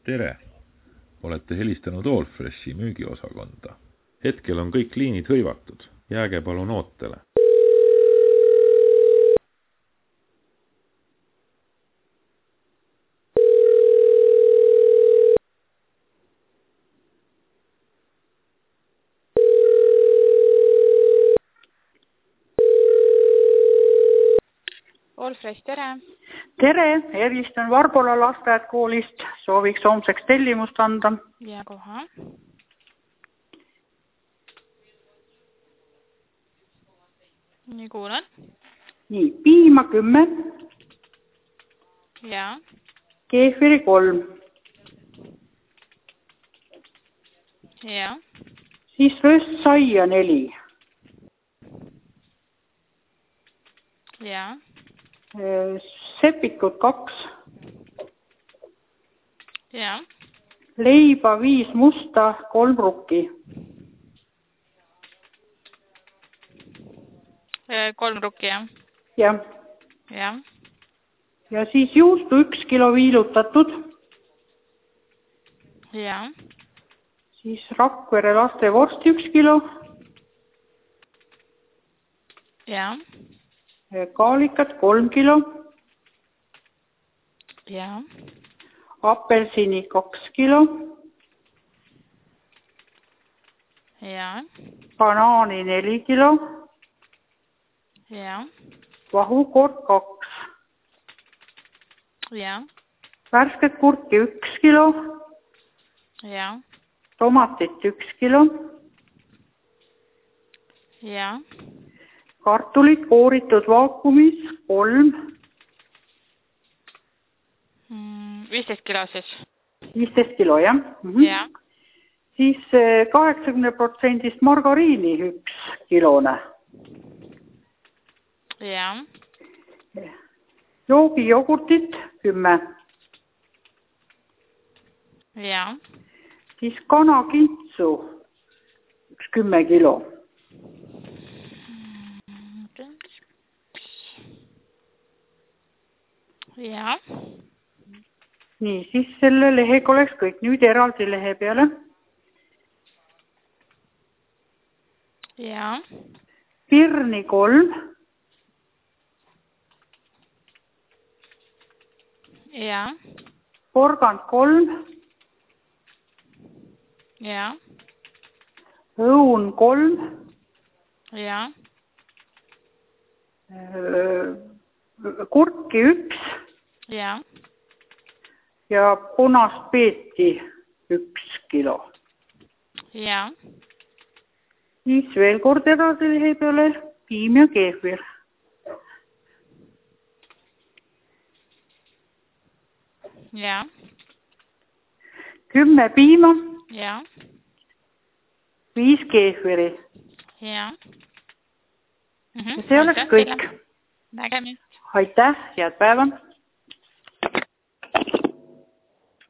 Tere! Olete helistanud Allfreshi müügiosakonda. Hetkel on kõik liinid hõivatud. Jääge palun ootele. Allfresh, tere! Tere, helistan Varbola lasteaedkoolist. Sooviks homseks tellimust anda. Ja kohe. Nii kuulen. Nii, piima 10. Ja. Keefiri 3. Ja. Siis röstsaia 4. Ja. Sepikut 2. Ja. Leiba 5 musta, 3 rukki. 3 rukki, jah? Jah. Ja. Ja siis juustu 1 kilo viilutatud. Ja. Siis Rakvere lastevorsti 1 kilo. Ja. Kaalikat 3 kilo. Ja. Apelsini 2 kilo. Ja. Banaani 4 kilo. Ja. Vahukord 2. Ja. Värsket kurki 1 kilo. Ja. Tomatit 1 kilo. Ja. Kartulit kooritud vaakumis 3. 15 kilo siis? 15 kilo, jah. Ja. Siis 80% margariini 1 kilone. Ja. Joogijogurtit 10. Ja. Siis kanakintsu 10 kilo. Ja. Nii, siis selle lehega oleks kõik. Nüüd eraldi lehe peale. Ja. Pirni 3. Ja. Porgand 3. Ja. Õun 3. Ja. Kurki 1. Ja. Ja punast peeti 1 kilo. Ja. Siis veel kord edasi lehe peale piim ja keefir. Ja. 10 piima. Ja. 5 keefiri. Ja. See oleks kõik. Nägemist. Aitäh, head päeva!